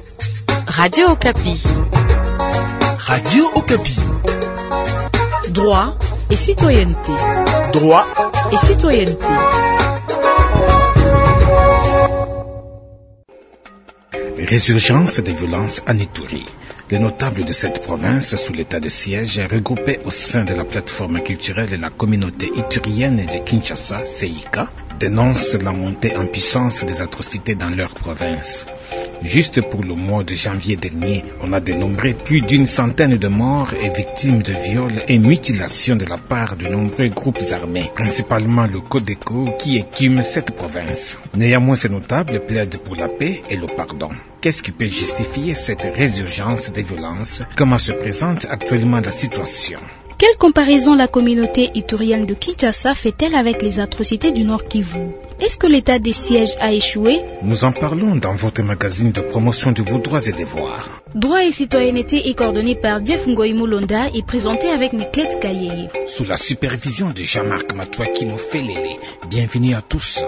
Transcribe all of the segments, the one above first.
Radio Okapi. Radio Okapi. Droit et citoyenneté. Droit et citoyenneté. Résurgence des violences en Ituri. Les notables de cette province, sous l'état de siège, regroupés au sein de la plateforme culturelle et la communauté iturienne de Kinshasa, CIK, dénoncent la montée en puissance des atrocités dans leur province. Juste pour le mois de janvier dernier, on a dénombré plus d'une centaine de morts et victimes de viols et mutilations de la part de nombreux groupes armés, principalement le Codeco qui écume cette province. Néanmoins, ces notables plaident pour la paix et le pardon. Qu'est-ce qui peut justifier cette résurgence des violences? Comment se présente actuellement la situation? Quelle comparaison la communauté iturienne de Kinshasa fait-elle avec les atrocités du Nord Kivu? Est-ce que l'état des sièges a échoué? Nous en parlons dans votre magazine de promotion de vos droits et devoirs. Droit et citoyenneté est coordonné par Jeff Ngoïmoulonda et présenté avec Niklette Kayeye. Sous la supervision de Jean-Marc Matouakimo Felele. Bienvenue à tous.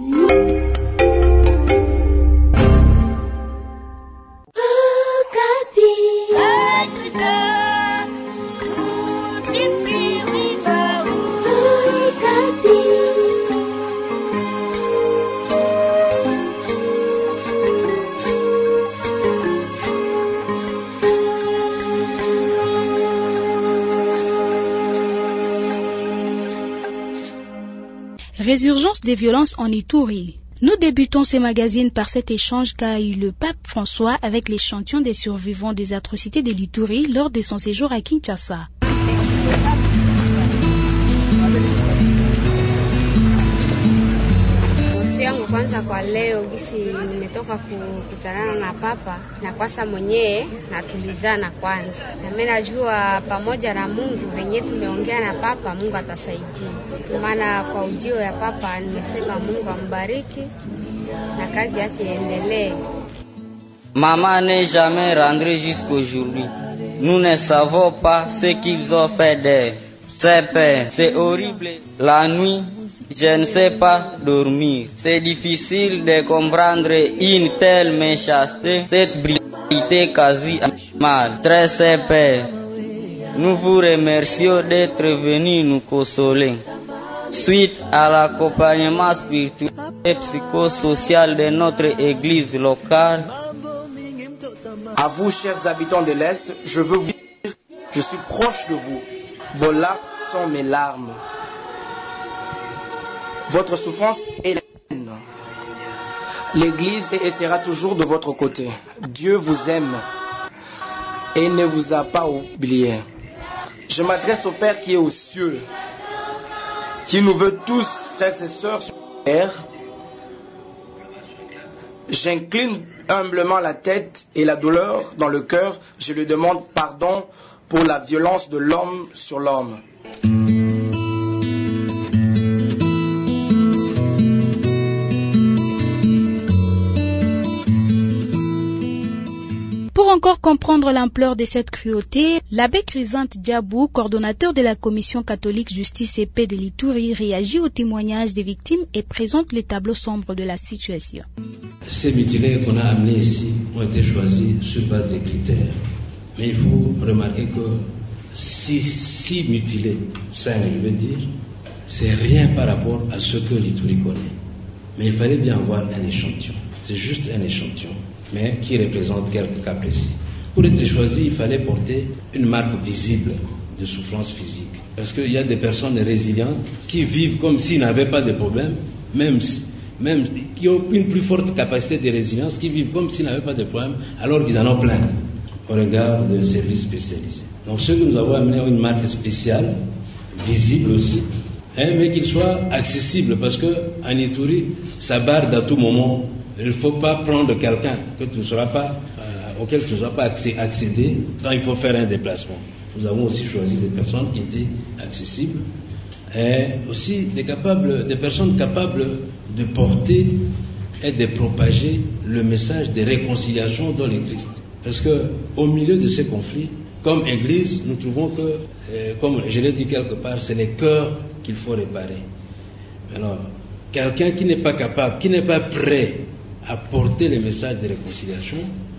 Résurgence des violences en Ituri. Nous débutons ce magazine par cet échange qu'a eu le pape François avec l'échantillon des survivants des atrocités de l'Ituri lors de son séjour à Kinshasa. Kwanza kwa leo gisi nimetoka kukutana na papa na kwasa mwenyewe natulizana kwanza. Na mimi najua pamoja na Mungu venye tumeongea na papa Mungu atasaidia. Maana kwa ujio ya papa nimesema Mungu ambariki na kazi yake iendelee. Maman n'est jamais rentrée jusqu'aujourd'hui. Nous ne savons pas ce qu'ils ont fait d'elle. C'est peur, c'est horrible. La nuit, je ne sais pas dormir. C'est difficile de comprendre une telle méchanceté, cette brutalité quasi animale. Très peur. Nous vous remercions d'être venus nous consoler. Suite à l'accompagnement spirituel et psychosocial de notre église locale. À vous, chers habitants de l'Est, je veux vous dire, je suis proche de vous. Vos larmes sont mes larmes. Votre souffrance est la mienne. L'Église sera toujours de votre côté. Dieu vous aime et ne vous a pas oublié. Je m'adresse au Père qui est aux cieux, qui nous veut tous, frères et sœurs, sur la terre. J'incline humblement la tête et la douleur dans le cœur. Je lui demande pardon pour la violence de l'homme sur l'homme. Pour encore comprendre l'ampleur de cette cruauté, l'abbé Chrysanthe Diabou, coordonnateur de la Commission catholique Justice et Paix de l'Ituri, réagit au témoignage des victimes et présente le tableau sombre de la situation. Ces mutilés qu'on a amenés ici ont été choisis sur base des critères. Mais il faut remarquer que si mutilés, 5 je veux dire, c'est rien par rapport à ce que l'Ituri connaît. Mais il fallait bien avoir un échantillon. C'est juste un échantillon, mais qui représente quelques cas précis. Pour être choisi, il fallait porter une marque visible de souffrance physique. Parce qu'il y a des personnes résilientes qui vivent comme s'ils n'avaient pas de problème, même qui ont une plus forte capacité de résilience, qui vivent comme s'ils n'avaient pas de problème, alors qu'ils en ont plein au regard de services spécialisés. Donc ceux que nous avons amenés ont une marque spéciale, visible aussi, mais qu'il soit accessible, parce qu'en Ituri, ça barde à tout moment. Il ne faut pas prendre quelqu'un auquel tu ne sauras pas accéder quand il faut faire un déplacement. Nous avons aussi choisi des personnes qui étaient accessibles et aussi des personnes capables de porter et de propager le message de réconciliation dans le Christ. Parce qu'au milieu de ces conflits, comme Église, nous trouvons que, comme je l'ai dit quelque part, c'est les cœurs qu'il faut réparer. Alors, quelqu'un qui n'est pas capable, qui n'est pas prêt à porter les messages de réconciliation,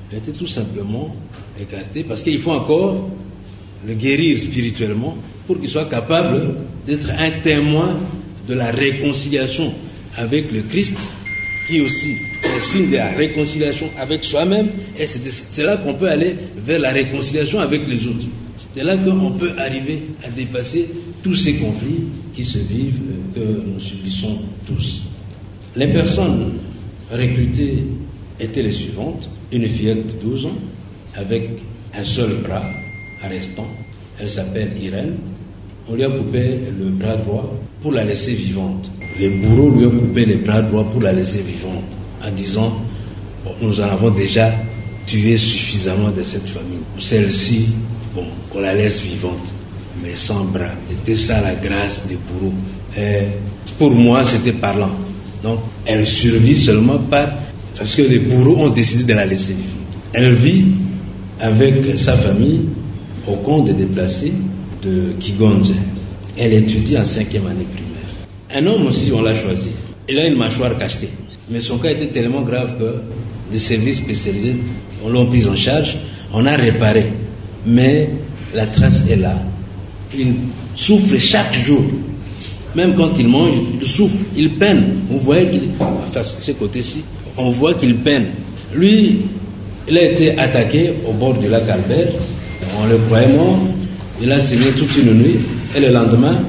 a été tout simplement écarté parce qu'il faut encore le guérir spirituellement pour qu'il soit capable d'être un témoin de la réconciliation avec le Christ, qui est aussi un signe de la réconciliation avec soi-même, et c'est là qu'on peut aller vers la réconciliation avec les autres. C'est là qu'on peut arriver à dépasser tous ces conflits qui se vivent, que nous subissons tous. Les personnes recrutées étaient les suivantes: une fillette de 12 ans avec un seul bras restant, elle s'appelle Irène. On lui a coupé le bras droit pour la laisser vivante. Les bourreaux lui ont coupé les bras droits pour la laisser vivante, en disant bon, nous en avons déjà tué suffisamment de cette famille. Celle-ci, bon, qu'on la laisse vivante, mais sans bras. C'était ça la grâce des bourreaux. Et pour moi, c'était parlant. Donc, elle survit seulement parce que les bourreaux ont décidé de la laisser vivante. Elle vit avec sa famille au camp des déplacés de Kigonze. Elle étudie en 5e année primaire. Un homme aussi, on l'a choisi. Il a une mâchoire cachetée. Mais son cas était tellement grave que les services spécialisés l'ont pris en charge. On a réparé. Mais la trace est là. Il souffre chaque jour. Même quand il mange, il souffre, il peine. Vous voyez qu'il... Enfin, ce côté-ci, on voit qu'il peine. Lui, il a été attaqué au bord du lac Albert. On le croyait mort. Il a saigné toute une nuit. Et le lendemain,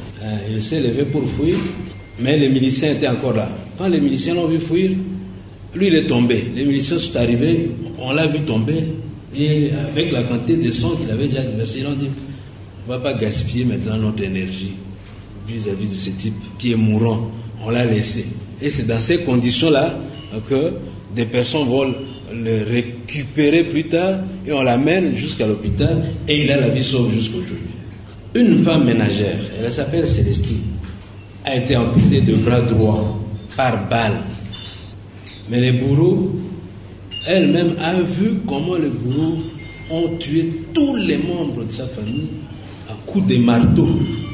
il s'est levé pour fuir. Mais les miliciens étaient encore là. Quand les miliciens l'ont vu fuir, lui, il est tombé. Les miliciens sont arrivés, on l'a vu tomber. Et avec la quantité de sang qu'il avait déjà déversé, ils ont dit, on ne va pas gaspiller maintenant notre énergie vis-à-vis de ce type qui est mourant. On l'a laissé. Et c'est dans ces conditions-là que des personnes vont le récupérer plus tard et on l'amène jusqu'à l'hôpital et il a la vie sauve jusqu'aujourd'hui. Une femme ménagère, elle s'appelle Célestine, a été amputée de bras droit par balle. Mais les bourreaux, elle-même a vu comment les bourreaux ont tué tous les membres de sa famille à coups de marteau.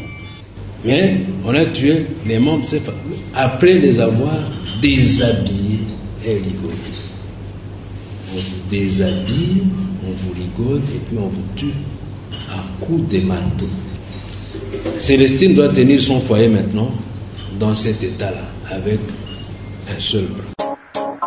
Mais on a tué les membres de sa famille après les avoir déshabillés et ligotés. On vous déshabille, on vous ligote et puis on vous tue à coups de marteau. Célestine doit tenir son foyer maintenant dans cet état-là, avec un seul bras.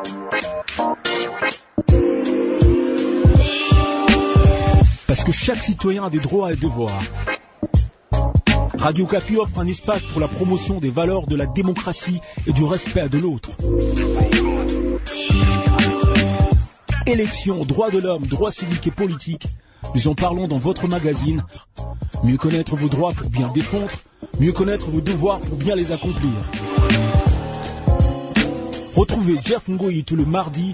Parce que chaque citoyen a des droits et devoirs. Radio Okapi offre un espace pour la promotion des valeurs de la démocratie et du respect de l'autre. Élections, droits de l'homme, droits civiques et politiques, nous en parlons dans votre magazine. Mieux connaître vos droits pour bien défendre, mieux connaître vos devoirs pour bien les accomplir. Retrouvez Jeff Ngoyi tout le mardi.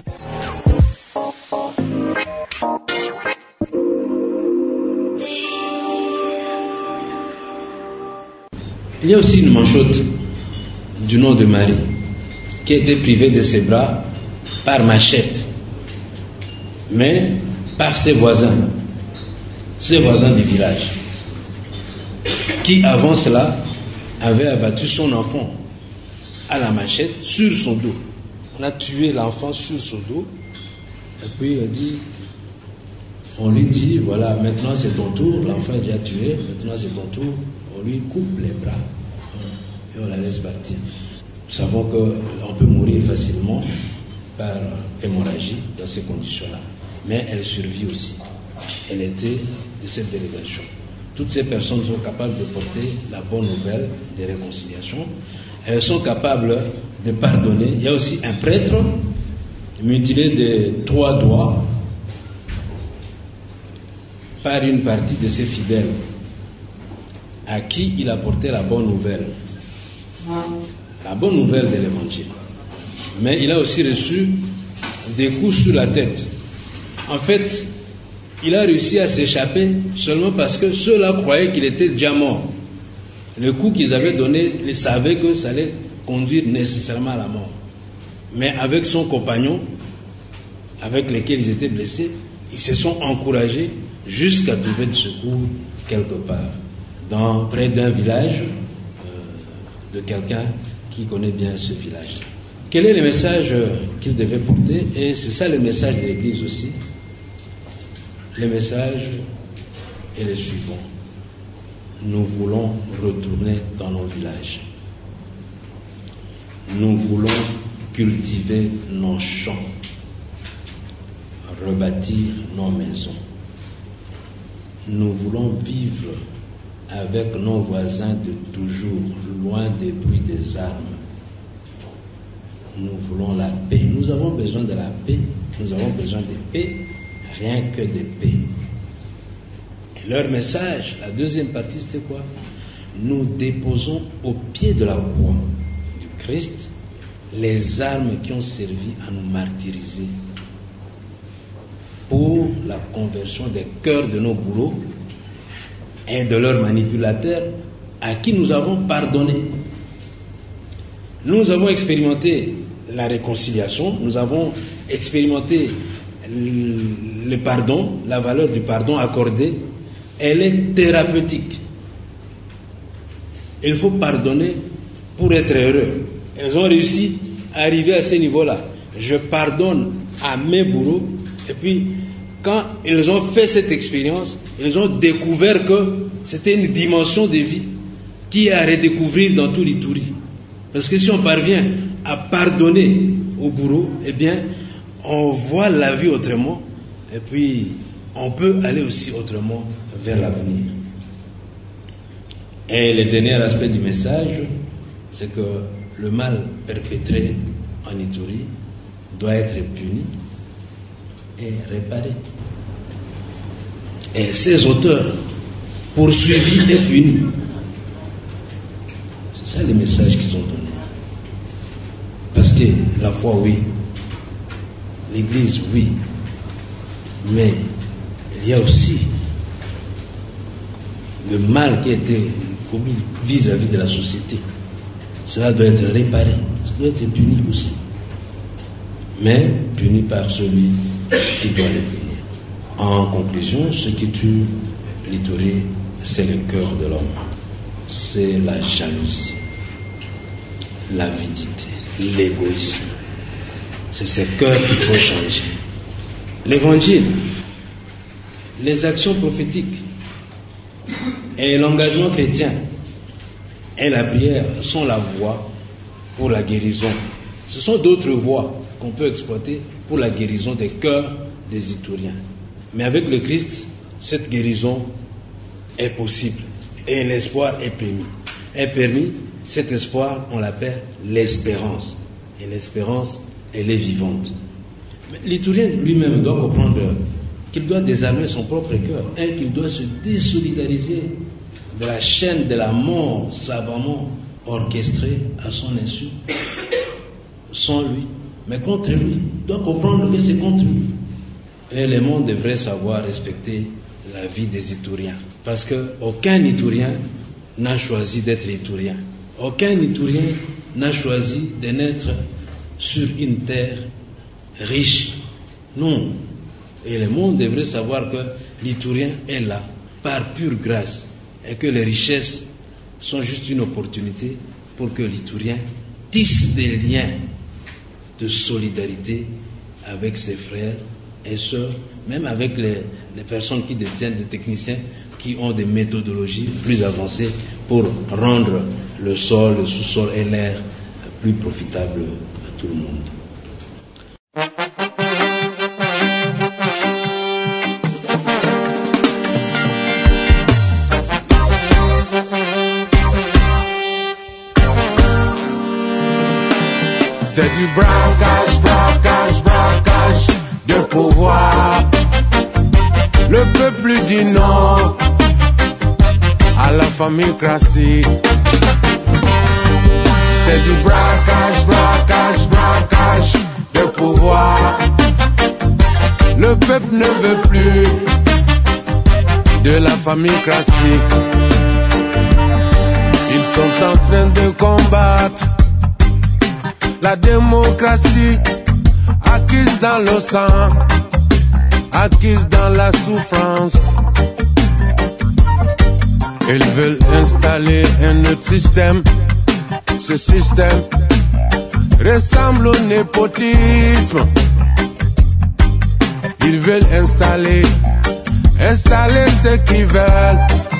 Il y a aussi une manchotte du nom de Marie qui a été privée de ses bras par machette, mais par ses voisins du village, qui avant cela avaient abattu son enfant à la machette sur son dos. On a tué l'enfant sur son dos, et puis on lui dit, voilà, maintenant c'est ton tour, l'enfant est déjà tué, maintenant c'est ton tour, on lui coupe les bras et on la laisse partir. Nous savons qu'on peut mourir facilement par hémorragie dans ces conditions-là, mais elle survit aussi. Elle était de cette délégation. Toutes ces personnes sont capables de porter la bonne nouvelle des réconciliations. Elles sont capables de pardonner. Il y a aussi un prêtre mutilé de 3 doigts par une partie de ses fidèles à qui il a porté la bonne nouvelle de l'évangile. Mais il a aussi reçu des coups sur la tête. En fait, il a réussi à s'échapper seulement parce que ceux-là croyaient qu'il était déjà mort. Le coup qu'ils avaient donné, ils savaient que ça allait conduire nécessairement à la mort. Mais avec son compagnon, avec lequel ils étaient blessés, ils se sont encouragés jusqu'à trouver du secours quelque part, près d'un village de quelqu'un qui connaît bien ce village. Quel est le message qu'il devait porter? Et c'est ça le message de l'Église aussi. Le message est le suivant. Nous voulons retourner dans nos villages. Nous voulons cultiver nos champs, rebâtir nos maisons. Nous voulons vivre avec nos voisins de toujours, loin des bruits des armes. Nous voulons la paix. Nous avons besoin de la paix. Nous avons besoin de paix, rien que de paix. Et leur message, la deuxième partie, c'était quoi? Nous déposons au pied de la croix du Christ les armes qui ont servi à nous martyriser pour la conversion des cœurs de nos bourreaux et de leurs manipulateurs à qui nous avons pardonné. Nous avons expérimenté la réconciliation, nous avons expérimenté le pardon, la valeur du pardon accordé, elle est thérapeutique. Il faut pardonner pour être heureux. Elles ont réussi à arriver à ce niveau-là. Je pardonne à mes bourreaux, et puis quand ils ont fait cette expérience, ils ont découvert que c'était une dimension de vie qui est à redécouvrir dans tout l'Ituri. Parce que si on parvient à pardonner aux bourreaux, eh bien, on voit la vie autrement, et puis on peut aller aussi autrement vers l'avenir. Et le dernier aspect du message, c'est que le mal perpétré en Ituri doit être puni et réparé. Et ces auteurs poursuivis et punis. C'est ça le message qu'ils ont donné. Parce que la foi, oui. L'Église, oui. Mais il y a aussi le mal qui a été commis vis-à-vis de la société. Cela doit être réparé, ça doit être puni aussi. Mais puni par celui qui doit le punir. En conclusion, ce qui tue l'Ituri, c'est le cœur de l'homme. C'est la jalousie, l'avidité, l'égoïsme. C'est ce cœur qu'il faut changer. L'évangile, les actions prophétiques et l'engagement chrétien et la prière sont la voie pour la guérison. Ce sont d'autres voies qu'on peut exploiter pour la guérison des cœurs des Ituriens. Mais avec le Christ, cette guérison est possible et l'espoir est permis. Cet espoir, on l'appelle l'espérance. Et l'espérance, elle est vivante. Mais l'Iturien lui-même doit comprendre qu'il doit désarmer son propre cœur et qu'il doit se désolidariser de la chaîne de la mort savamment orchestrée à son insu, sans lui, mais contre lui. Il doit comprendre que c'est contre lui. Et le monde devrait savoir respecter la vie des Ituriens. Parce qu'aucun Iturien n'a choisi d'être Iturien. Aucun Iturien n'a choisi de naître sur une terre riche. Non. Et le monde devrait savoir que l'Iturien est là, par pure grâce. Et que les richesses sont juste une opportunité pour que l'Iturien tisse des liens de solidarité avec ses frères et sœurs, même avec les personnes qui détiennent des techniciens qui ont des méthodologies plus avancées pour rendre le sol, le sous-sol et l'air plus profitables à tout le monde. C'est du braquage, braquage, braquage de pouvoir. Le peuple dit non à la famille classique. C'est du braquage, braquage, braquage de pouvoir. Le peuple ne veut plus de la famille classique. Ils sont en train de combattre la démocratie acquise dans le sang, acquise dans la souffrance. Ils veulent installer un autre système. Ce système ressemble au népotisme. Ils veulent installer ce qu'ils veulent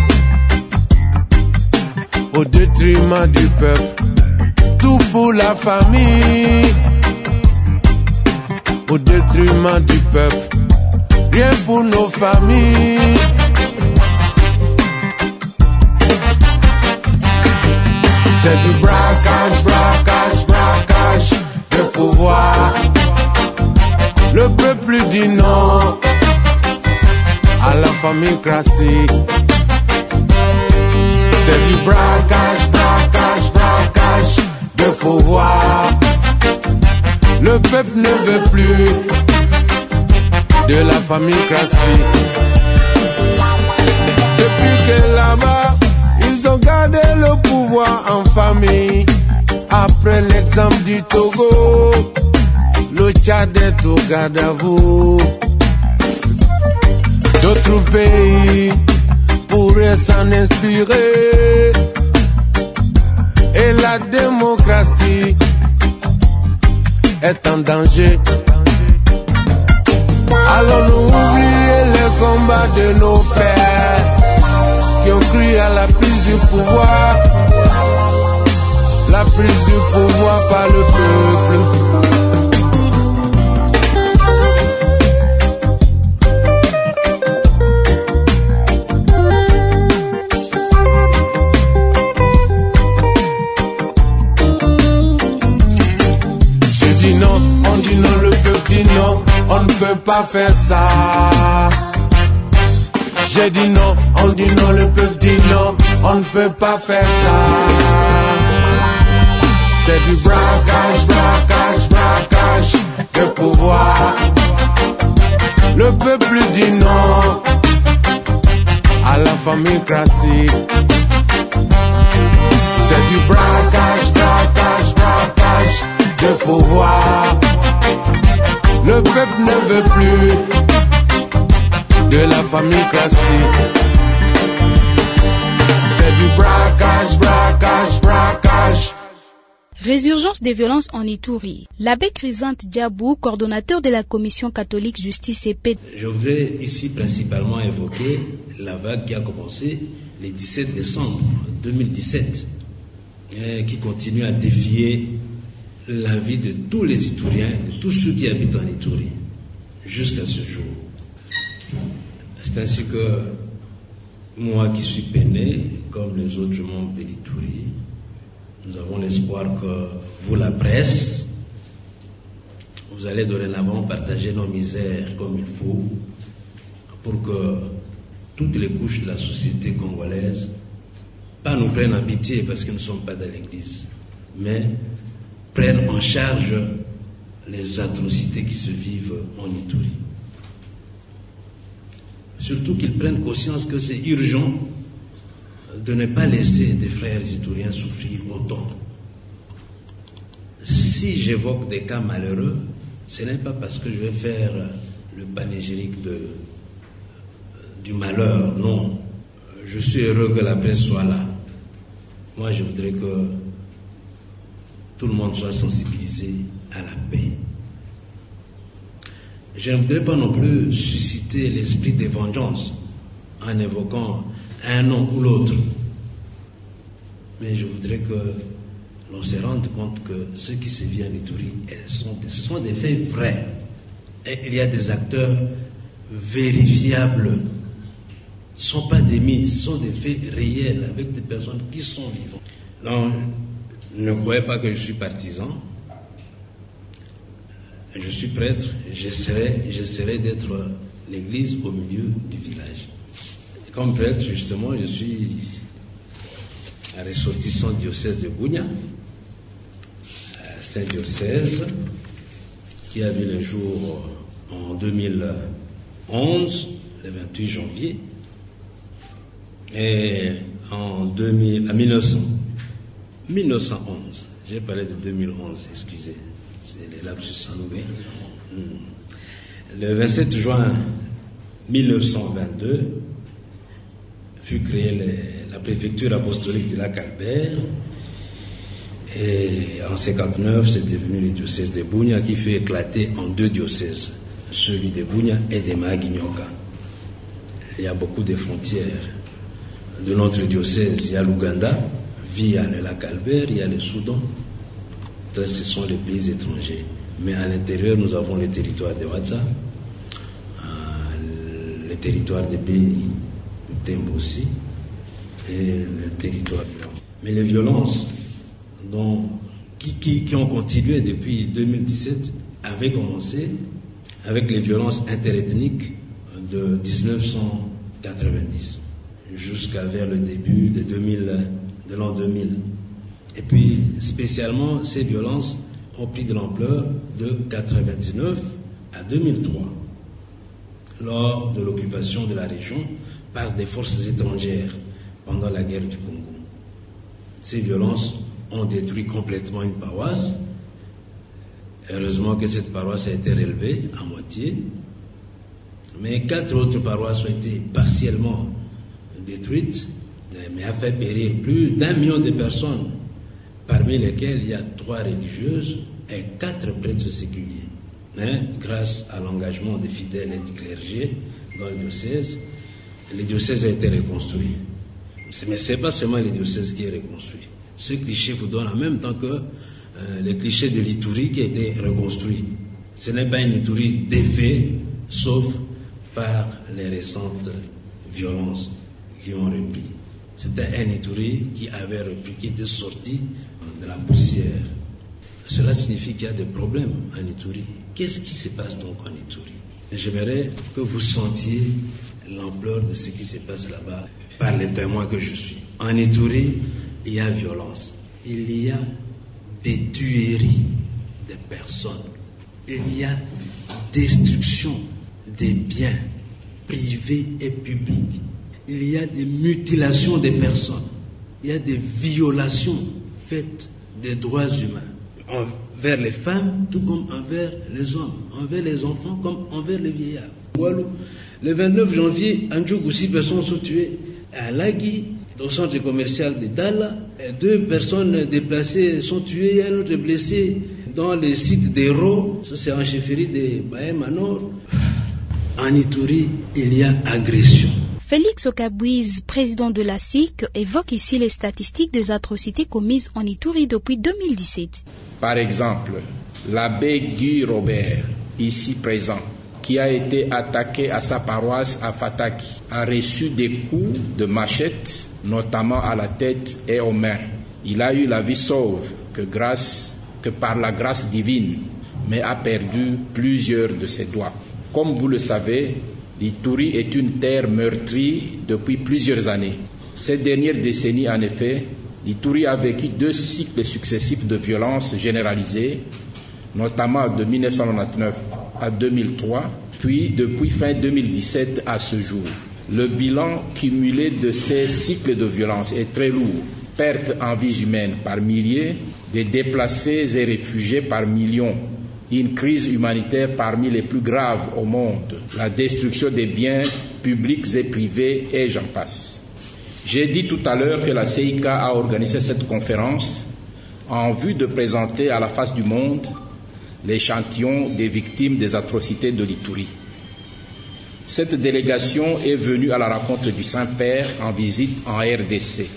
au détriment du peuple. Tout pour la famille, au détriment du peuple. Rien pour nos familles. C'est du braquage, braquage, braquage de pouvoir. Le peuple dit non à la famille classique. C'est du braquage, braquage, braquage de pouvoir. Le peuple ne veut plus de la famille classique. Depuis que là-bas, ils ont gardé le pouvoir en famille. Après l'exemple du Togo, le Tchad est au garde à vous. D'autres pays pourraient s'en inspirer. Et la démocratie est en danger. Allons-nous oublier les combats de nos pères qui ont cru à la prise du pouvoir, la prise du pouvoir par le peuple. On ne peut pas faire ça. J'ai dit non, on dit non, le peuple dit non, on ne peut pas faire ça. C'est du braquage, braquage, braquage de pouvoir. Le peuple dit non à la famille classique. C'est du braquage, braquage, braquage de pouvoir. Le peuple ne veut plus de la famille classique. C'est du braquage, braquage, braquage. Résurgence des violences en Ituri. L'abbé Chrysanthe Diabou, coordonnateur de la Commission catholique justice et paix. Je voudrais ici principalement évoquer la vague qui a commencé le 17 décembre 2017 et qui continue à défier la vie de tous les Ituriens, de tous ceux qui habitent en Ituri, jusqu'à ce jour. C'est ainsi que moi qui suis peiné, comme les autres membres de l'Ituri, nous avons l'espoir que vous, la presse, vous allez dorénavant partager nos misères comme il faut, pour que toutes les couches de la société congolaise, pas nous prennent en pitié parce que nous ne sommes pas dans l'église, mais prennent en charge les atrocités qui se vivent en Ituri. Surtout qu'ils prennent conscience que c'est urgent de ne pas laisser des frères ituriens souffrir autant. Si j'évoque des cas malheureux, ce n'est pas parce que je vais faire le panégyrique du malheur, non. Je suis heureux que la presse soit là. Moi, je voudrais que tout le monde soit sensibilisé à la paix. Je ne voudrais pas non plus susciter l'esprit de vengeance en évoquant un nom ou l'autre. Mais je voudrais que l'on se rende compte que ce qui se vit en Ituri, ce sont des faits vrais. Et il y a des acteurs vérifiables. Ce ne sont pas des mythes, ce sont des faits réels avec des personnes qui sont vivantes. Non, ne croyez pas que je suis partisan. Je suis prêtre, j'essaierai d'être l'église au milieu du village. Et comme prêtre, justement, je suis un ressortissant du diocèse de Bunia. C'est un diocèse qui a vu le jour en 2011, le 28 janvier, et en 1911, j'ai parlé de 2011, excusez, c'est les lapsus sanguins. Le 27 juin 1922 fut créée la préfecture apostolique de Lac Albert Et en 1959, c'est devenu le diocèse de Bunia qui fait éclater en 2 diocèses, celui de Bunia et de Maginyoka. Il y a beaucoup de frontières. De notre diocèse, il y a l'Ouganda, via le lac Albert, il y a le Soudan. Ça, ce sont les pays étrangers. Mais à l'intérieur, nous avons le territoire de Wadza, le territoire de Beni, de Tembosi, et le territoire de... Mais les violences qui ont continué depuis 2017 avaient commencé avec les violences interethniques de 1990 jusqu'à vers le début de l'an 2000. Et puis, spécialement, ces violences ont pris de l'ampleur de 1999 à 2003, lors de l'occupation de la région par des forces étrangères pendant la guerre du Congo. Ces violences ont détruit complètement une paroisse. Heureusement que cette paroisse a été relevée à moitié, mais 4 autres paroisses ont été partiellement détruites, mais a fait périr plus d'1 million de personnes, parmi lesquelles il y a 3 religieuses et 4 prêtres séculiers. Mais grâce à l'engagement des fidèles et du clergé dans le diocèse a été reconstruit. Mais ce n'est pas seulement le diocèse qui est reconstruit. Ce cliché vous donne en même temps que le cliché de l'Ituri qui a été reconstruit. Ce n'est pas une Ituri défait, sauf par les récentes violences qui ont repris. C'était un Ituri qui avait repris, qui était sorti de la poussière. Cela signifie qu'il y a des problèmes en Ituri. Qu'est-ce qui se passe donc en Ituri? J'aimerais que vous sentiez l'ampleur de ce qui se passe là-bas par les témoins que je suis. En Ituri, il y a violence. Il y a des tueries de personnes. Il y a destruction des biens privés et publics. Il y a des mutilations des personnes. Il y a des violations faites des droits humains envers les femmes, tout comme envers les hommes, envers les enfants comme envers les vieillards. Le 29 janvier, en Djougou, 6 personnes sont tuées à Lagui, au centre commercial de Dala. 2 personnes déplacées sont tuées, un autre blessé dans le site d'Hérault, ça c'est en chefferie de Baema Nord. En Ituri, il y a agression. Félix Okabouiz, président de la SIC, évoque ici les statistiques des atrocités commises en Ituri depuis 2017. Par exemple, l'abbé Guy Robert, ici présent, qui a été attaqué à sa paroisse à Fataki, a reçu des coups de machette, notamment à la tête et aux mains. Il a eu la vie sauve que par la grâce divine, mais a perdu plusieurs de ses doigts. Comme vous le savez, l'Ituri est une terre meurtrie depuis plusieurs années. Ces dernières décennies, en effet, l'Ituri a vécu 2 cycles successifs de violence généralisée, notamment de 1999 à 2003, puis depuis fin 2017 à ce jour. Le bilan cumulé de ces cycles de violence est très lourd. Pertes en vies humaines par milliers, des déplacés et réfugiés par millions, une crise humanitaire parmi les plus graves au monde, la destruction des biens publics et privés, et j'en passe. J'ai dit tout à l'heure que la CIK a organisé cette conférence en vue de présenter à la face du monde l'échantillon des victimes des atrocités de l'Ituri. Cette délégation est venue à la rencontre du Saint-Père en visite en RDC.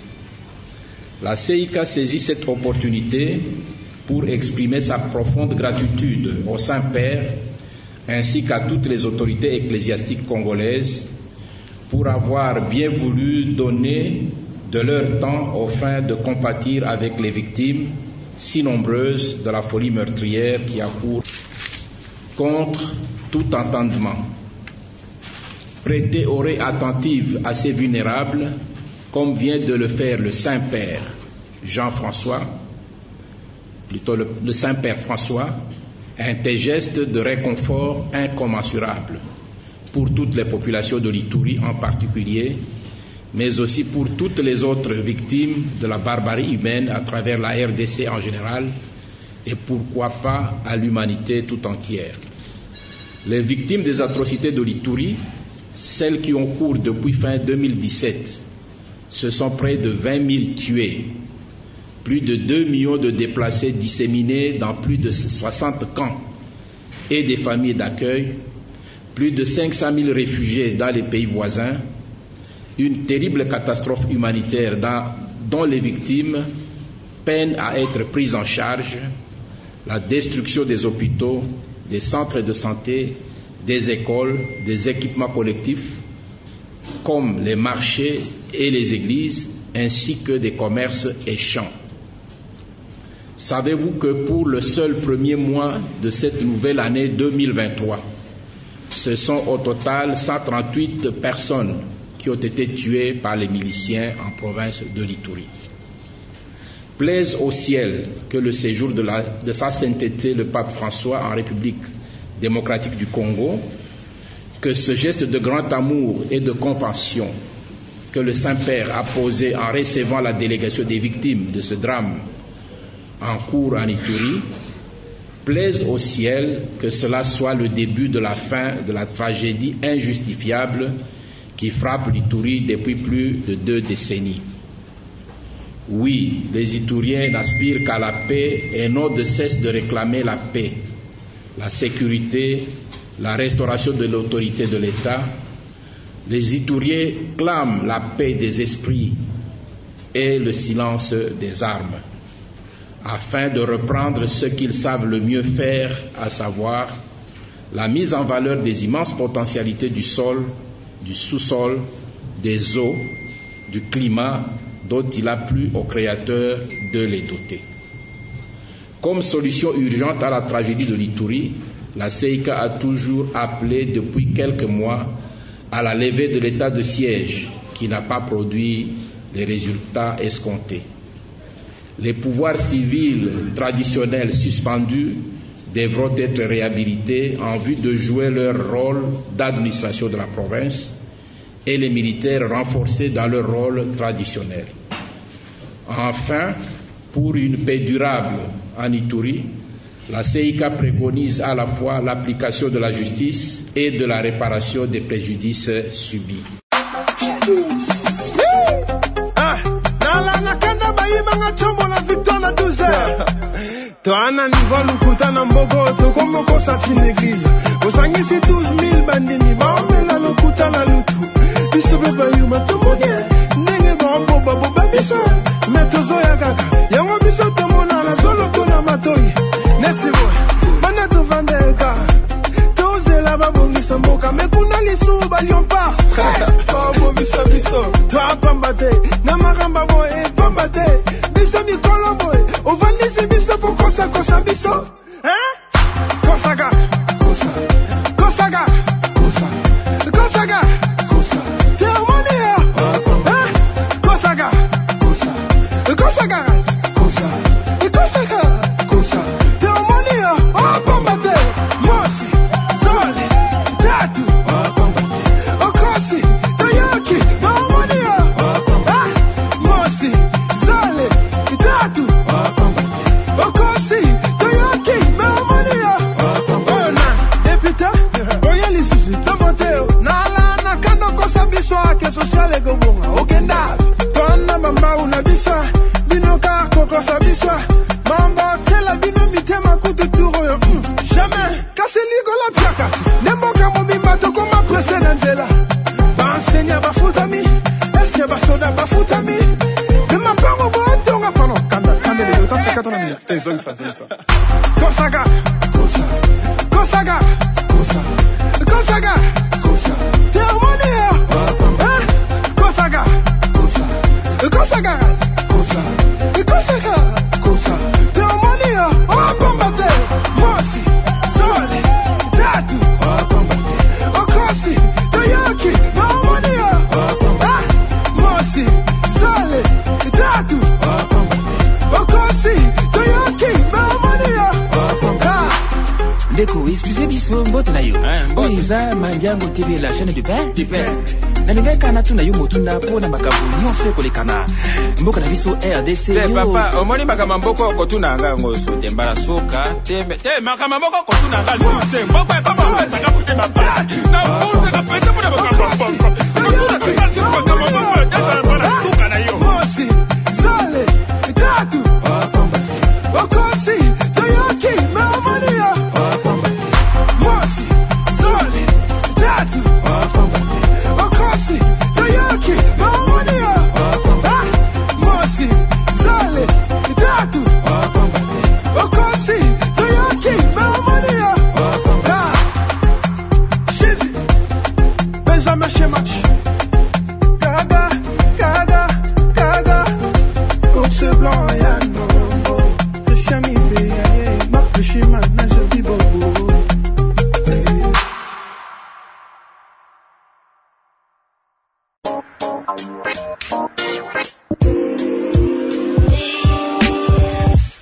La CIK saisit cette opportunité pour exprimer sa profonde gratitude au Saint-Père ainsi qu'à toutes les autorités ecclésiastiques congolaises pour avoir bien voulu donner de leur temps aux fins de compatir avec les victimes si nombreuses de la folie meurtrière qui accourt contre tout entendement. Prêter oreille attentive à ces vulnérables, comme vient de le faire le Saint-Père le Saint-Père François, un tel geste de réconfort incommensurable pour toutes les populations de l'Ituri en particulier, mais aussi pour toutes les autres victimes de la barbarie humaine à travers la RDC en général et pourquoi pas à l'humanité tout entière. Les victimes des atrocités de l'Ituri, celles qui ont cours depuis fin 2017, ce sont près de 20 000 tués, plus de 2 millions de déplacés disséminés dans plus de 60 camps et des familles d'accueil, plus de 500 000 réfugiés dans les pays voisins, une terrible catastrophe humanitaire dont les victimes peinent à être prises en charge, la destruction des hôpitaux, des centres de santé, des écoles, des équipements collectifs, comme les marchés et les églises, ainsi que des commerces et champs. Savez-vous que pour le seul premier mois de cette nouvelle année 2023, ce sont au total 138 personnes qui ont été tuées par les miliciens en province de l'Ituri. Plaise au ciel que le séjour de sa sainteté le pape François en République démocratique du Congo, que ce geste de grand amour et de compassion que le Saint-Père a posé en recevant la délégation des victimes de ce drame en cours en Ituri, plaise au ciel que cela soit le début de la fin de la tragédie injustifiable qui frappe l'Ituri depuis plus de 2 décennies. Oui, les Ituriens n'aspirent qu'à la paix et n'ont de cesse de réclamer la paix, la sécurité, la restauration de l'autorité de l'État. Les Ituriens clament la paix des esprits et le silence des armes, afin de reprendre ce qu'ils savent le mieux faire, à savoir la mise en valeur des immenses potentialités du sol, du sous-sol, des eaux, du climat, dont il a plu au Créateur de les doter. Comme solution urgente à la tragédie de l'Ituri, la CEICA a toujours appelé depuis quelques mois à la levée de l'état de siège qui n'a pas produit les résultats escomptés. Les pouvoirs civils traditionnels suspendus devront être réhabilités en vue de jouer leur rôle d'administration de la province et les militaires renforcés dans leur rôle traditionnel. Enfin, pour une paix durable en Ituri, la CEICA préconise à la fois l'application de la justice et de la réparation des préjudices subis. Toana nivolu kutana mbogo tokomo kosa tineglis osangisi 12,000 bandini baomela lokutana lutu bisobe bayuma tomonie ndenge baombo babo babisa metozo ya kaka yango biso tomona na zoloko na matoi netibo bana tovandeka tozela babongisa mboka mekuna lisu baliompar obo biso toapambate na makamba boye pambate biso mikolo boye ovandisi biso po kosa biso kosaga teomonia kosaga teomonia opambate mosi zole tatu okosi toyoki naomonia mosi zole tatu okosi toyoki naomonia ona deputa oyeli susu tomoteo nala nakando kosa biso ake sociale gobonga okenda tona mamba una bisa binoka kokosa bisa mamba tela bino mitema kututuro yo jamais kaseligo la piaka nemboka mobimba tokoma presena nzela bansenya bafutami eske basoda bafutami nemapango botonga pano kanda lelo tatseka na mia zonisa kosaga teomonia kosaga teomonia opambate mosi zole tatu okosi toyoki naomonia mosi zole tatu okosi toyoki naomonia Ndeko, excusez biso mbote na yo. Oyo eza Mandiango TV, la chaîne du père. Na ninga kana tuna yo motunda pona makambo nyonso kolekana. Mboka na biso RDC yo. Papa, omoni makambo mboko kotuna ngango so tembala soka. Te makambo mboko kotuna ngango so mboko e papa saka pute papa. Na pute ka pete puna makambo mboko. Kotuna ngango so makambo mboko e papa soka na yo. Mosi, zole, tatu.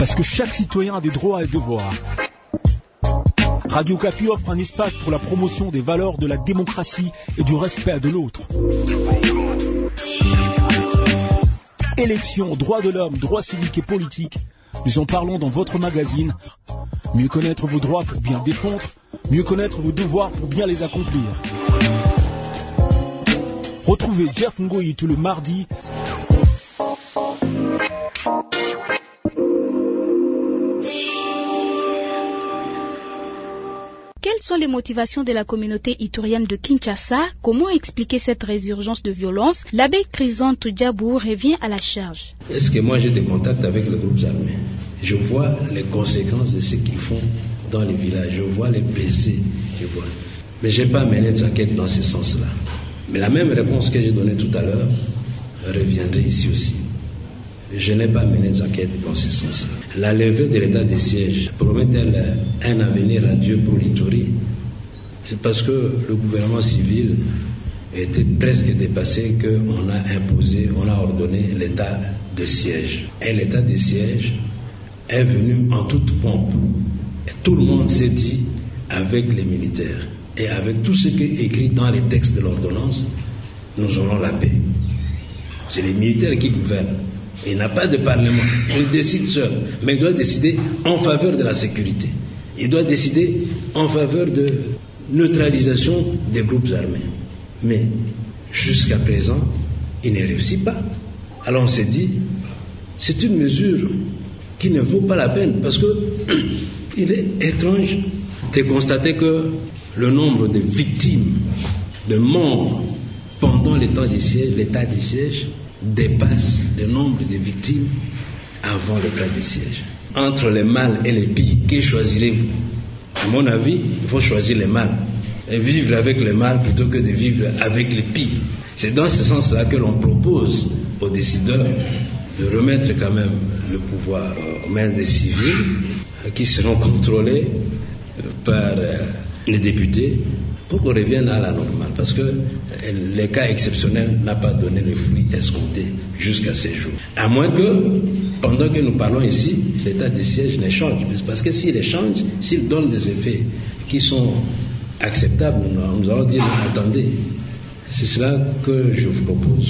Parce que chaque citoyen a des droits et devoirs. Radio Okapi offre un espace pour la promotion des valeurs de la démocratie et du respect de l'autre. Élections, droits de l'homme, droits civiques et politiques, nous en parlons dans votre magazine. Mieux connaître vos droits pour bien défendre, mieux connaître vos devoirs pour bien les accomplir. Retrouvez Jeff Ngoyi tout le mardi. Quelles sont les motivations de la communauté iturienne de Kinshasa? Comment expliquer cette résurgence de violence? L'abbé Chrysanthe Djabou revient à la charge. Est-ce que moi j'ai des contacts avec les groupes armés? Je vois les conséquences de ce qu'ils font dans les villages. Je vois les blessés. Mais je n'ai pas mené des enquêtes dans ce sens-là. Mais la même réponse que j'ai donnée tout à l'heure reviendrait ici aussi. Je n'ai pas mené des enquêtes dans ce sens-là. La levée de l'état de siège promet-elle un avenir radieux pour l'Ituri? C'est parce que le gouvernement civil était presque dépassé qu'on a imposé, on a ordonné l'état de siège. Et l'état de siège est venu en toute pompe. Et tout le monde s'est dit, avec les militaires et avec tout ce qui est écrit dans les textes de l'ordonnance, nous aurons la paix. C'est les militaires qui gouvernent. Il n'a pas de parlement. Il décide seul. Mais il doit décider en faveur de la sécurité. Il doit décider en faveur de neutralisation des groupes armés. Mais jusqu'à présent, il ne réussit pas. Alors on s'est dit, c'est une mesure qui ne vaut pas la peine parce que il est étrange de constater que le nombre de victimes, de morts pendant l'état de siège dépasse le nombre de victimes avant le cas de siège. Entre les mâles et les pies, que choisirez-vous? À mon avis, il faut choisir les mâles et vivre avec les mâles plutôt que de vivre avec les pies. C'est dans ce sens-là que l'on propose aux décideurs de remettre quand même le pouvoir aux mains des civils qui seront contrôlés par les députés pour qu'on revienne à la normale, parce que les cas exceptionnels n'ont pas donné les fruits escomptés jusqu'à ces jours. À moins que, pendant que nous parlons ici, l'état de siège ne change. Parce que s'il change, s'il donne des effets qui sont acceptables, nous allons dire, attendez, c'est cela que je vous propose.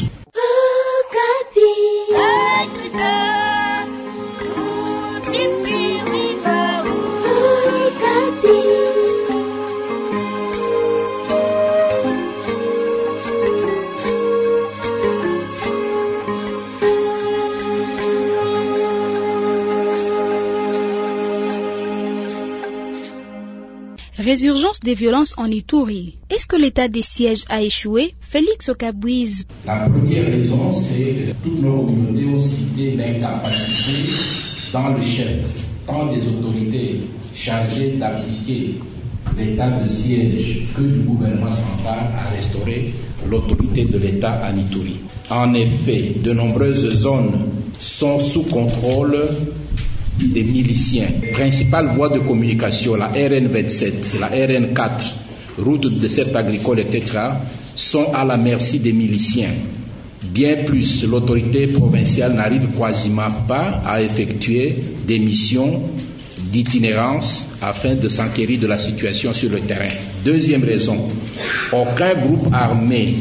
Résurgence des violences en Ituri. Est-ce que l'état des sièges a échoué? Félix Okabouiz. La première raison, c'est que toutes nos communautés ont cité l'incapacité dans le chef, tant des autorités chargées d'appliquer l'état de siège que du gouvernement central à restaurer l'autorité de l'État en Ituri. En effet, de nombreuses zones sont sous contrôle des miliciens. Principales voies de communication, la RN27, la RN4, route de dessert agricole, etc., sont à la merci des miliciens. Bien plus, l'autorité provinciale n'arrive quasiment pas à effectuer des missions d'itinérance afin de s'enquérir de la situation sur le terrain. Deuxième raison, aucun groupe armé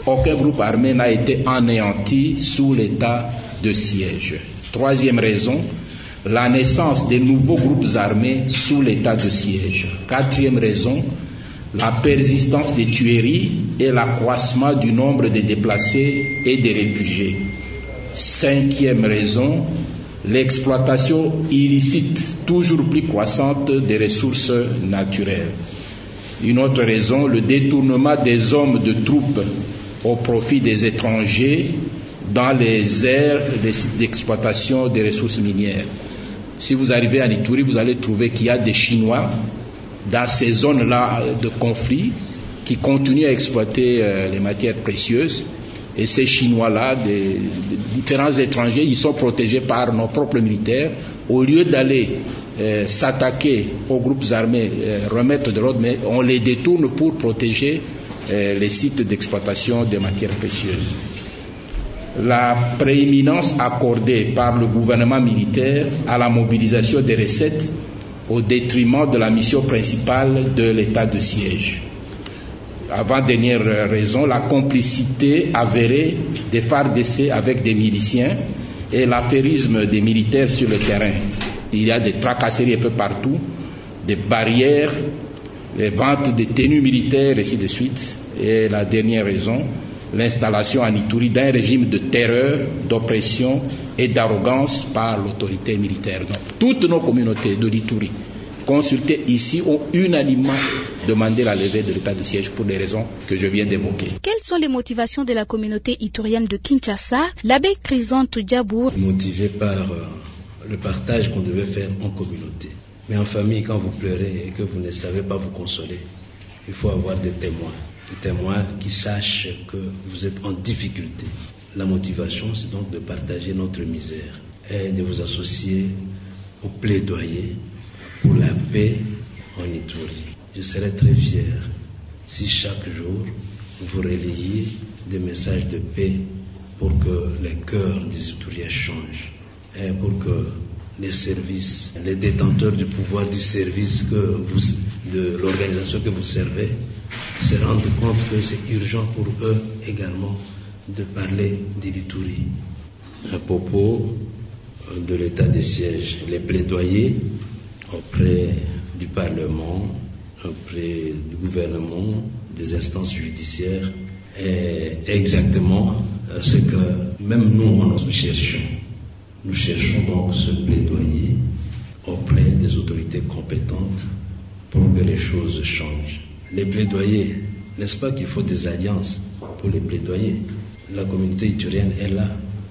n'a été anéanti sous l'état de siège. Troisième raison, la naissance des nouveaux groupes armés sous l'état de siège. Quatrième raison, la persistance des tueries et l'accroissement du nombre de déplacés et des réfugiés. Cinquième raison, l'exploitation illicite, toujours plus croissante des ressources naturelles. Une autre raison, le détournement des hommes de troupes au profit des étrangers dans les aires d'exploitation des ressources minières. Si vous arrivez à Ituri, vous allez trouver qu'il y a des Chinois dans ces zones-là de conflit qui continuent à exploiter les matières précieuses. Et ces Chinois-là, des différents étrangers, ils sont protégés par nos propres militaires. Au lieu d'aller s'attaquer aux groupes armés, remettre de l'ordre, mais on les détourne pour protéger les sites d'exploitation des matières précieuses. la prééminence accordée par le gouvernement militaire à la mobilisation des recettes au détriment de la mission principale de l'état de siège. Avant-dernière raison, la complicité avérée des FARDC avec des miliciens et l'affairisme des militaires sur le terrain. Il y a des tracasseries un peu partout, des barrières, les ventes de tenues militaires, et ainsi de suite. Et la dernière raison, l'installation en Ituri d'un régime de terreur, d'oppression et d'arrogance par l'autorité militaire. Donc, toutes nos communautés de l'Ituri consultées ici ont unanimement demandé la levée de l'état de siège pour des raisons que je viens d'évoquer. Quelles sont les motivations de la communauté iturienne de Kinshasa? L'abbé Chrysanthe Djabou. Motivé par le partage qu'on devait faire en communauté. Mais en famille, quand vous pleurez et que vous ne savez pas vous consoler, il faut avoir des témoins qui sachent que vous êtes en difficulté. La motivation, c'est donc de partager notre misère et de vous associer au plaidoyer pour la paix en Ituri. Je serais très fier si chaque jour vous relayiez des messages de paix pour que les cœurs des Ituriens changent et pour que les services, les détenteurs du pouvoir du service de l'organisation que vous servez se rendent compte que c'est urgent pour eux également de parler de l'Ituri. À propos de l'état de siège, les plaidoyers auprès du Parlement, auprès du gouvernement, des instances judiciaires, est exactement ce que même nous cherchons. Nous cherchons donc ce plaidoyer auprès des autorités compétentes pour que les choses changent. Les plaidoyers, n'est-ce pas qu'il faut des alliances pour les plaidoyer? La communauté iturienne est là,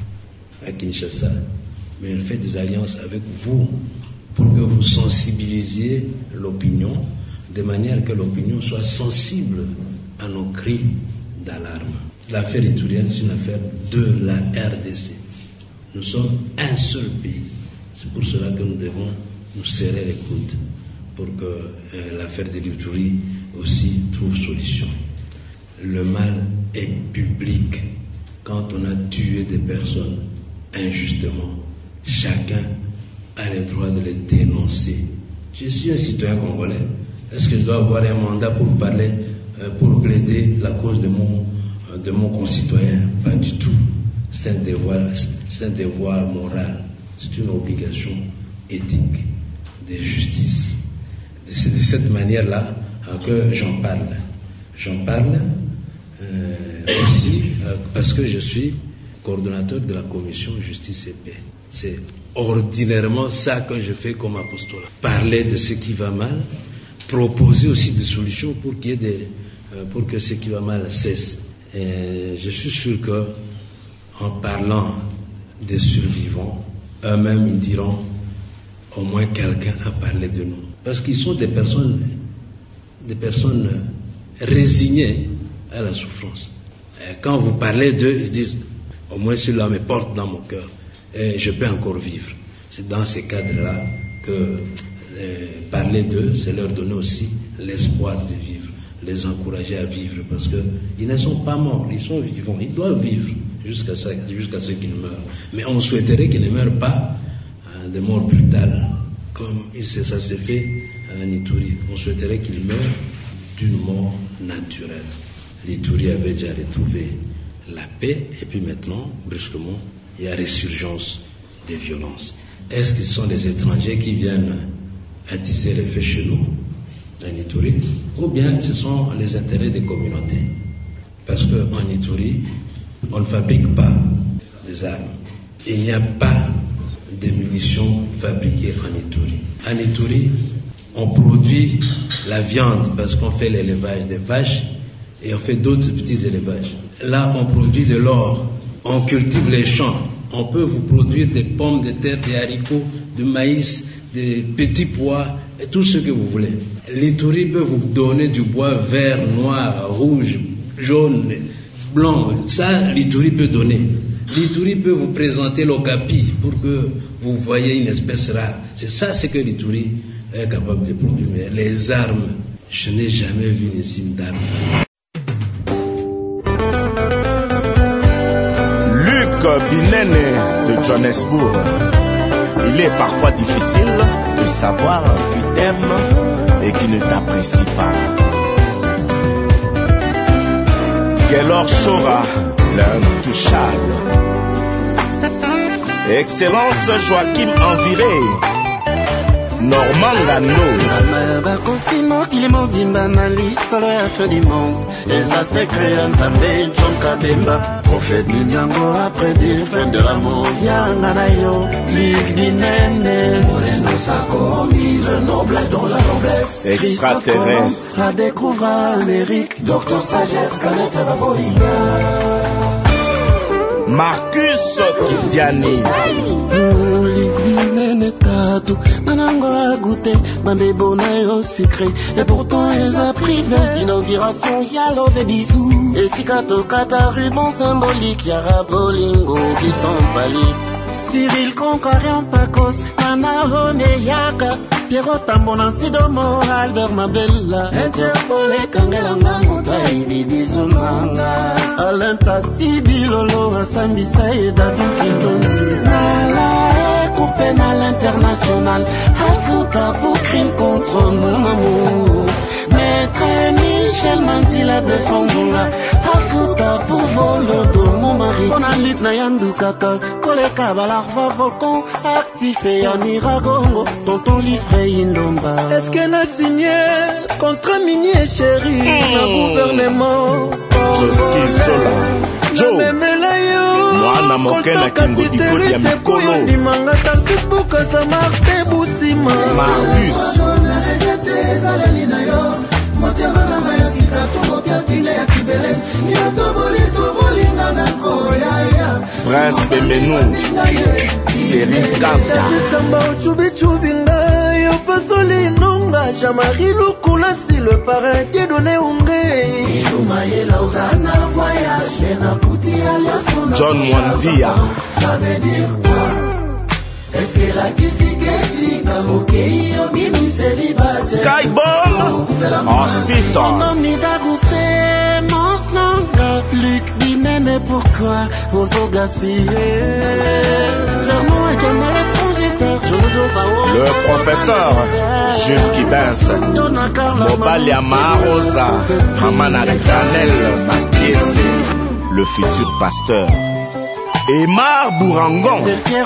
à Kinshasa, mais elle fait des alliances avec vous pour que vous sensibilisiez l'opinion de manière que l'opinion soit sensible à nos cris d'alarme. L'affaire iturienne, c'est une affaire de la RDC. Nous sommes un seul pays. C'est pour cela que nous devons nous serrer les coudes pour que l'affaire de l'Ituri aussi trouve solution. Le mal est public. Quand on a tué des personnes injustement, chacun a le droit de les dénoncer. Je suis un citoyen congolais. Est-ce que je dois avoir un mandat pour parler, pour plaider la cause de mon concitoyen? Pas du tout. C'est un devoir moral, c'est une obligation éthique de justice. C'est de cette manière-là que j'en parle. J'en parle aussi parce que je suis coordonnateur de la commission justice et paix. C'est ordinairement ça que je fais comme apostolat. Parler de ce qui va mal, proposer aussi des solutions pour pour que ce qui va mal cesse. Et je suis sûr que en parlant des survivants, eux-mêmes ils diront au moins quelqu'un a parlé de nous. Parce qu'ils sont des personnes résignées à la souffrance. Et quand vous parlez d'eux, ils disent au moins celui-là me porte dans mon cœur et je peux encore vivre. C'est dans ces cadres-là que parler d'eux, c'est leur donner aussi l'espoir de vivre, les encourager à vivre parce qu'ils ne sont pas morts, ils sont vivants, ils doivent vivre jusqu'à ce qu'ils meurent. Mais on souhaiterait qu'ils ne meurent pas de mort brutale, comme ça s'est fait en Ituri. On souhaiterait qu'ils meurent d'une mort naturelle. L'Ituri avait déjà retrouvé la paix, et puis maintenant, brusquement, il y a résurgence des violences. Est-ce que ce sont les étrangers qui viennent attiser les faits chez nous, en Ituri, ou bien ce sont les intérêts des communautés? Parce qu'en Ituri, on ne fabrique pas des armes. Il n'y a pas de munitions fabriquées en Ituri. En Ituri, on produit la viande parce qu'on fait l'élevage des vaches et on fait d'autres petits élevages. Là, on produit de l'or, on cultive les champs. On peut vous produire des pommes de terre, des haricots, du maïs, des petits pois, et tout ce que vous voulez. L'Ituri peut vous donner du bois vert, noir, rouge, jaune, blanc. Ça, l'Ituri peut donner. L'Ituri peut vous présenter l'okapi pour que vous voyez une espèce rare. C'est ça ce que l'Ituri est capable de produire. Mais les armes, je n'ai jamais vu une signe d'armes. Luc Binene de Johannesburg. Il est parfois difficile de savoir qui t'aime et qui ne t'apprécie pas. Gaylor Chora, l'intouchable. Excellence Joachim Enviré, Normand Gano. Bakosimo kilimo vimba na lisolo ya feu du monde. Eza secret ya Nzambe John Kabemba. Prophète Minyango après dire fin de l'amour. Yanga na yo, Ligue Binene. Moreno Sakomi, le noble dans la noblesse. Extraterrestre. La découvra Amérique. Docteur Sagesse, Kanete Baboïga. Marcus Kidiani. Tatu nanango agouté mambebo na yo secret et pourtant ils a privé inauguration yalo de bisous et sikato kata ruban symbolique yara bolingo qui sont pali Cyril Concordian Pacos Manahone Yaka Pierrot Tambona Sidomo Albert Mabella Interpolé Kangelanga Moutaïdi Bizumanga Alain Tati Bilolo Asambisa et Dadou Kintonzi Nala coupé à l'international, Avuta pour crime contre mon amour. Maître Michel Manzila de Fondonga, Avuta pour vol de mon mari. On a lit Nayandu Kaka, Koleka Balarva Volcan, activé en Iragongo, tonton livré Indomba. Est-ce qu'elle a signé contre minier chéri, le gouvernement? Joski Sola, Joe. Mwana mokena kingo dikoli ya mikolo Marcus Prince Bemenou Thierry Kanta Jean-Marie Lukula, si le parrain qui est donné John Mwanzia. Ça veut dire quoi? Est-ce que la musique est comme au pays au mimi célibataire? Skyball Hospital. Luc Binene, pourquoi vous vous gaspillez? Le professeur Jules Kibens Mobali Amarosa Ramana Canel Makiese, le futur pasteur Emar Bourangon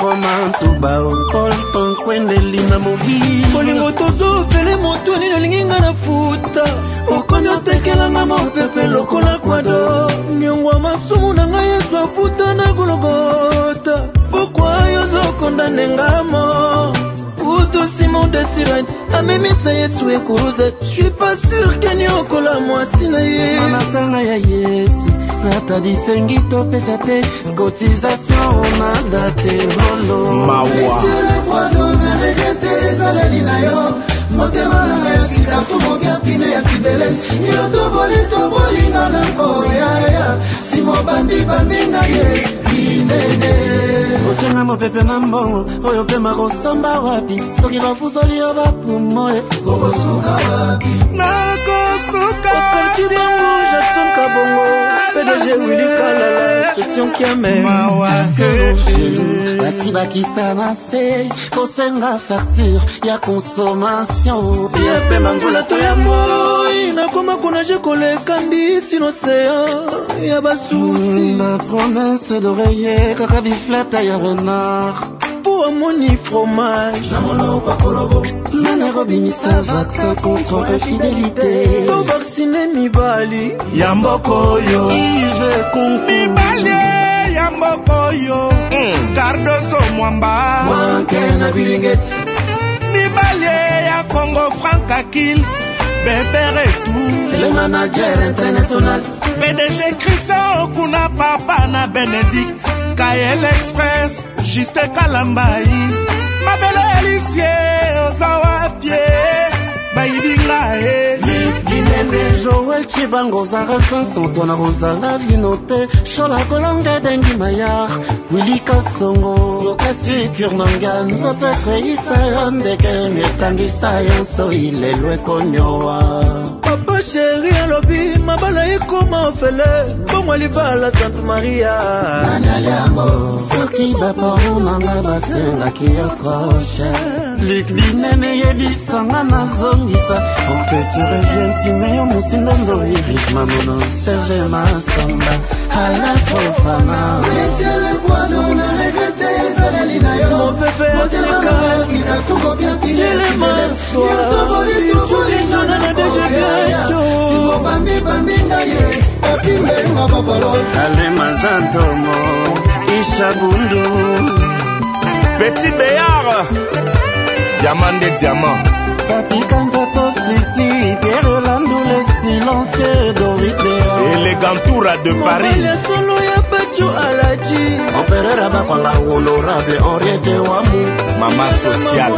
Kolingo tozo fele motoni na linginga na futa Okonyo tekela mama pepe lokola kwado Nyongwa masumu na nga yesu afuta na Golgotha Pourquoi yozo kondane ngamo Uto Simon de Sirène Amemisa yesu ekuruze Je suis pas sûr kenye okola mwasi na ye Anatanga ya yesu Nata disengito pesate Cotisation nadate holo Mawa le poids na regete zaleli na yo Motema na ya sikatu mogia pine ya kibeles Ilo toboli na nako ya Simo bambi na ye Inene Otenga mopepe na mbongo Oyo pe makosamba wapi Soki bafusoli yo bapumoe Kokosuka wapi Nakosuka wapi Jackson Kabongo PDG Willy Kalala Christian Kiamé Basi bakitana se Kosenga facture ya consommation Yepe mangola to ya moi Nakoma konaje koleka mbisi n'océan Ya basusi Ma promesse d'oreiller Kaka biflata ya renard Pour moni fromage Namono pakolobo Nanarobi misa vaccin contre infidélité To vacciner mibali Yamboko yo Ive konfu Mibali Yamboko yo Cardoso Mwamba Mwanke na bilingeti Mibali ya Congo Frank Akil Bébé et tout Le manager international PDG Christian Okuna Papa na Benedict Kael Express Juste Kalambai Mabele Alicie Ozawa Pie Baibinga Binene Joël Chibango Zara Sansantona Rosa La Vinote Shola Kolanga Dengi Mayar Willy Kasongo Lokati Kurmangan Zote Kreisa Yandeke Metangisa Yanso Ilelwe Konyoa Papa chéri alobi mabala ekoma ofele bongo libala Sainte Maria soki baparo nanga basengaki yo trop cher Luc Binene yebisanga nazongisa pour que tu reviennes tu meyo musindondo Eric Mamono Serge Masamba Alain Fofana c'est le poids de mon regretté mon bébé Africa les massoirs tous les gens dans la dégénération Ale Mazantomo Ishabundu Petit Béard Diamant des diamants Papi Kanza Top City Pierre Orlando le silencieux Doris Béard Elegantura de Paris Empereur Abakwanga honorable Henriette Wamu Maman sociale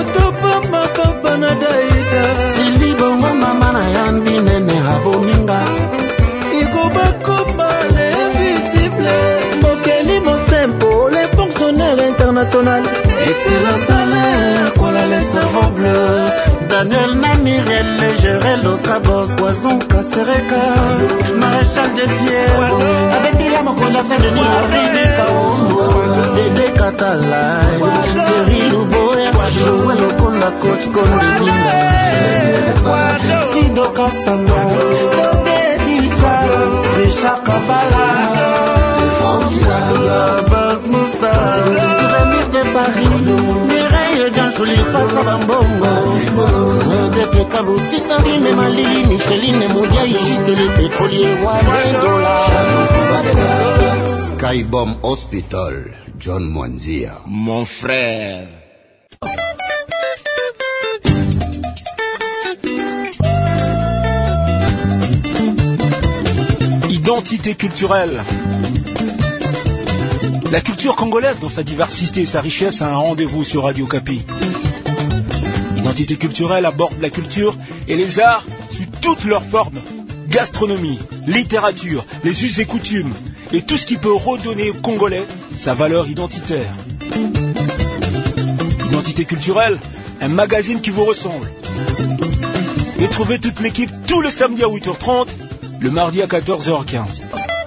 Sylvie Bongo Mama Nayan Binene Abominga Iko Bakoba l'invisible Mokeli Mosempo les fonctionnaires internationaux Excellence salaire Kuala les cerveaux bleus Daniel Namirel Gerel Oscabos Poisson Kasereka Maréchal de Pierre Avec Bila Mokonja Saint-Denis Aridi Kaondo Dede Katalai Thierry Louboya Joël Okonda Coach Kondibina Sido Kassanga Dode Dicha Richard Kabala Bas Moussa Souvenir de Paris Mireille Janchouli Passa Bambongo Depuis Cabo Sissari Malili Micheline Moudiaï Juste le pétrolier Wade Dollar Skybomb Hospital John Mwanzia Mon frère Identité culturelle. La culture congolaise, dans sa diversité et sa richesse, a un rendez-vous sur Radio Kapi. Identité culturelle aborde la culture et les arts sous toutes leurs formes. Gastronomie, littérature, les us et coutumes, et tout ce qui peut redonner aux Congolais sa valeur identitaire. Identité culturelle, un magazine qui vous ressemble. Et trouvez toute l'équipe tous les samedis à 8h30, le mardi à 14h15.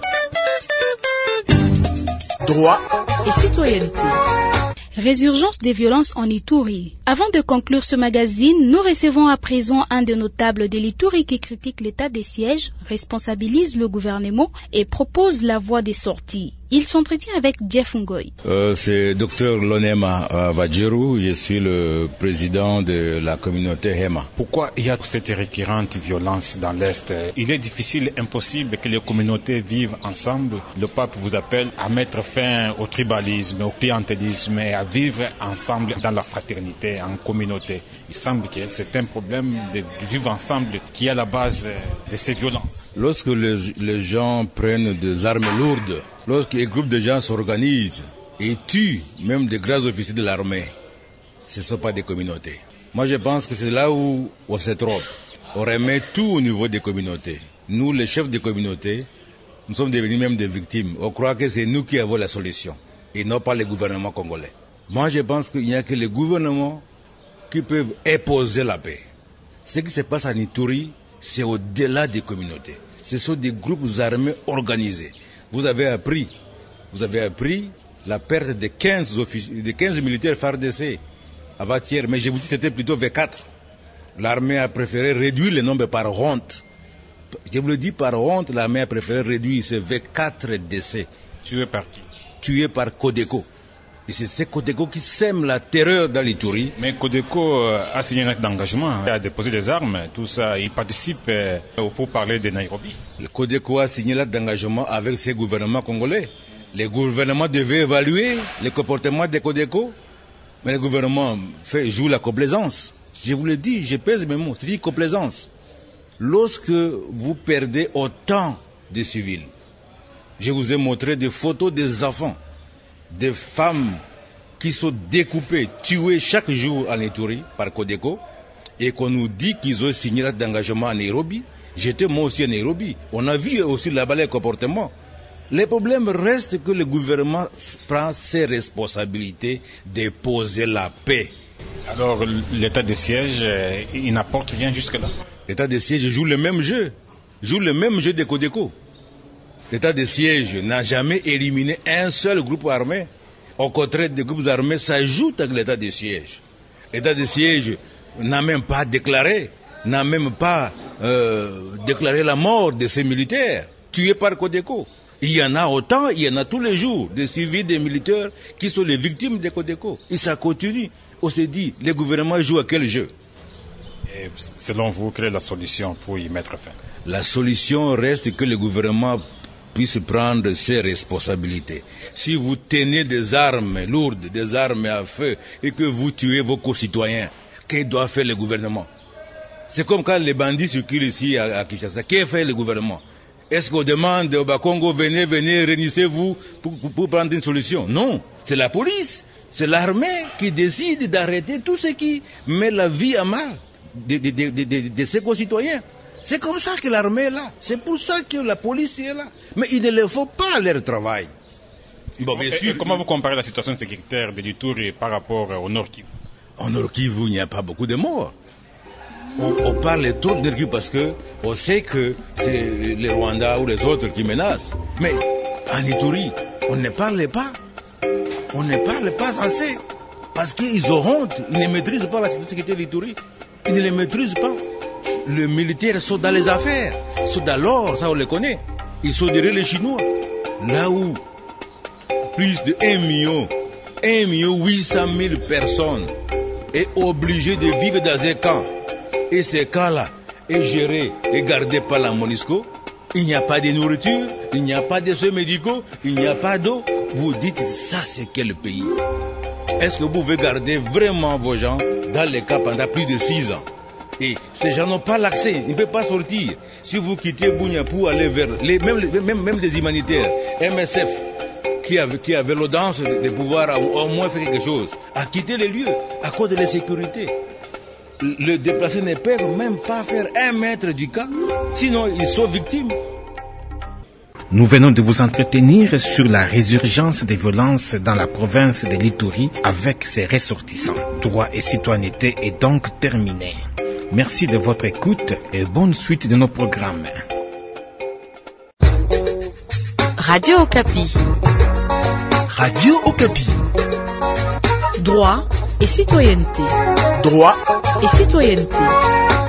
Droit et citoyenneté. Résurgence des violences en Ituri. Avant de conclure ce magazine, nous recevons à présent un des notables de l'Ituri qui critique l'état des sièges, responsabilise le gouvernement et propose la voie des sorties. Il s'entretient avec Jeff Ngoy. C'est Dr Lonema Vadjerou, je suis le président de la communauté Hema. Pourquoi il y a cette récurrente violence dans l'Est? Il est difficile, impossible que les communautés vivent ensemble. Le pape vous appelle à mettre fin au tribalisme, au clientélisme et à vivre ensemble dans la fraternité, en communauté. Il semble que c'est un problème de vivre ensemble qui est à la base de ces violences. Lorsque les gens prennent des armes lourdes, lorsqu'un groupe de gens s'organisent et tuent même des grands officiers de l'armée, ce ne sont pas des communautés. Moi je pense que c'est là où on se trompe. On remet tout au niveau des communautés. Nous, les chefs des communautés, nous sommes devenus même des victimes. On croit que c'est nous qui avons la solution et non pas les gouvernements congolais. Moi je pense qu'il n'y a que les gouvernements qui peuvent imposer la paix. Ce qui se passe en Ituri, c'est au-delà des communautés. Ce sont des groupes armés organisés. Vous avez appris la perte de 15 militaires FARDC avant-hier, mais je vous dis que c'était plutôt V4. L'armée a préféré réduire le nombre par honte. Je vous le dis par honte, l'armée a préféré réduire ces V4 décès. Tués par qui? Tués par Codeco. Et c'est Codeco qui sème la terreur dans l'Ituri. Mais Codeco a signé un acte d'engagement, a déposé des armes, tout ça. Il participe pour parler de Nairobi. Le Codeco a signé l'acte d'engagement avec ses gouvernements congolais. Les gouvernements devaient évaluer le comportement des Codeco. Mais le gouvernement joue la complaisance. Je vous le dis, je pèse mes mots, c'est-à-dire complaisance. Lorsque vous perdez autant de civils, je vous ai montré des photos des enfants, des femmes qui sont découpées, tuées chaque jour en Ituri par Codeco, et qu'on nous dit qu'ils ont signé l'acte d'engagement à Nairobi. J'étais moi aussi à Nairobi. On a vu aussi là-bas les comportements. Le problème reste que le gouvernement prend ses responsabilités de poser la paix. Alors l'état de siège, il n'apporte rien jusque-là. L'état de siège joue le même jeu. jouent le même jeu de Codeco. L'état de siège n'a jamais éliminé un seul groupe armé. Au contraire, des groupes armés s'ajoutent à l'état de siège. L'état de siège n'a même pas déclaré la mort de ces militaires tués par Codeco. Il y en a autant, il y en a tous les jours, des civils, des militaires qui sont les victimes de Codeco. Et ça continue. On se dit, les gouvernements jouent à quel jeu? Et selon vous, quelle est la solution pour y mettre fin? La solution reste que le gouvernement puisse prendre ses responsabilités. Si vous tenez des armes lourdes, des armes à feu, et que vous tuez vos concitoyens, que doit faire le gouvernement? C'est comme quand les bandits circulent ici à Kinshasa. Qu'est-ce que fait le gouvernement? Est-ce qu'on demande au Bakongo, venez, réunissez-vous pour prendre une solution? Non, c'est la police, c'est l'armée qui décide d'arrêter tout ce qui met la vie à mal de ses concitoyens. C'est comme ça que l'armée est là. C'est pour ça que la police est là. Mais il ne leur faut pas leur travail. Bon, bien sûr. Comment vous comparez la situation sécuritaire de l'Ituri par rapport au Nord Kivu? Au Nord Kivu, il n'y a pas beaucoup de morts. On parle trop de Nord Kivu parce qu'on sait que c'est les Rwandais ou les autres qui menacent. Mais en Ituri, on ne parle pas. On ne parle pas assez. Parce qu'ils ont honte. Ils ne maîtrisent pas la sécurité de l'Ituri. Ils ne les maîtrisent pas. Les militaires sont dans les affaires, sont dans l'or, ça on le connaît. Ils sont derrière les Chinois. Là où plus de 1,8 million personnes est obligé de vivre dans un camp. Et ces camps-là est géré et gardé par la MONUSCO. Il n'y a pas de nourriture, il n'y a pas de soins médicaux, il n'y a pas d'eau. Vous dites, ça c'est quel pays? Est-ce que vous pouvez garder vraiment vos gens dans les camps pendant plus de 6 ans? Et ces gens n'ont pas l'accès, ils ne peuvent pas sortir. Si vous quittez Bunia pour aller vers même des humanitaires, MSF, qui avait l'audace de pouvoir au moins faire quelque chose, a quitté les lieux à cause de l'insécurité. Les déplacés ne peuvent même pas faire 1 mètre du camp, sinon ils sont victimes. Nous venons de vous entretenir sur la résurgence des violences dans la province de l'Ituri avec ses ressortissants. Droit et citoyenneté est donc terminé. Merci de votre écoute et bonne suite de nos programmes. Radio Okapi. Radio Okapi. Droit et citoyenneté. Droit et citoyenneté.